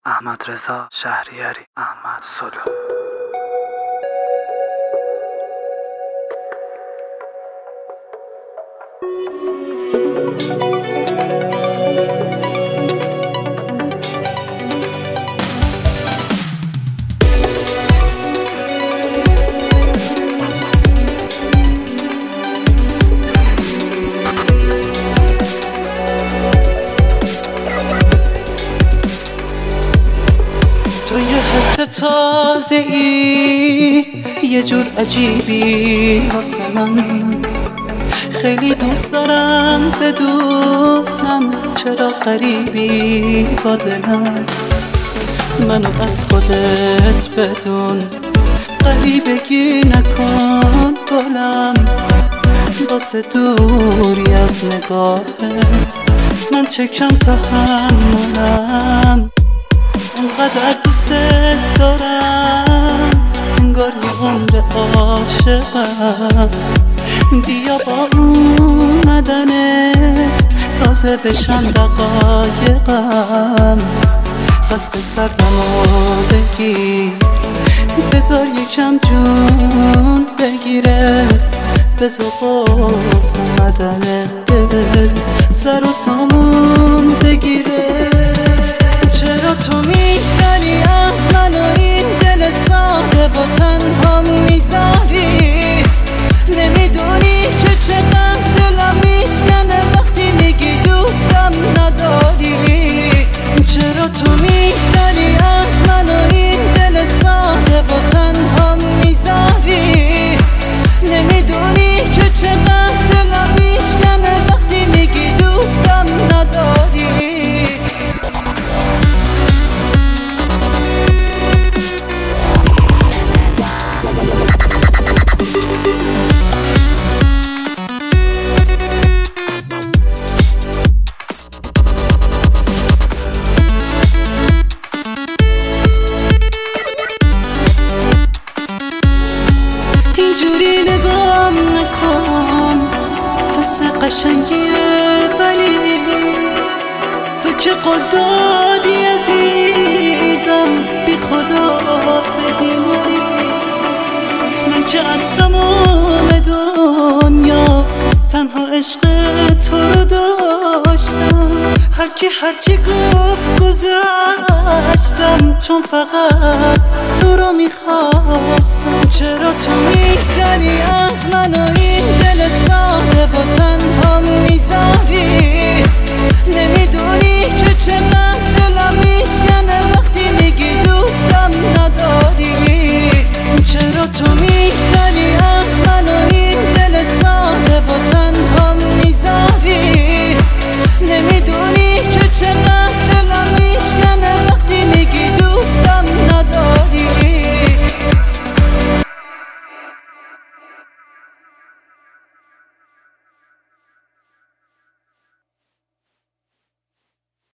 احمد رضا شهریاری، احمد سلو. تو یه حس تازه ای، یه جور عجیبی واسه من. خیلی دوست دارم بدونم چرا غریبی با دلم. منو از خودت بدون، غریبگی نکن گلم. واسه دوری از نگاهت من چکم تحملم. اونقدر دوست دارم انگار یه عمر عاشقم. بیا با اومدنت تازه بشم دقایقم. دست سردمو بگیر، بذار یکم جون بگیره. بذار با اومدنت دل سر و سامون بگیره. چرا تو میگذری از من و این دل ساده و تنها میذاری؟ نمیدونی که چقدر دلم میشکنه وقتی میگی دوستم نداری. چرا تو میگذری از من و این دل ساده و تنها میذاری؟ نمیدونی که چقدر دلم میشکنه وقتی میگی دوستم نداری. اینجوری نگام نکن، حس قشنگیه ولی تو که قول دادی عزیزم بی خداحافظی نری. من که از تمام دنیا تنها عشق تو رو داشتم. هر کی هرچی گفت گذشتم، چون فقط تو رو میخواستم. چرا تو میگذری از من و این دل ساده و تنها میذاری؟ نمیدونی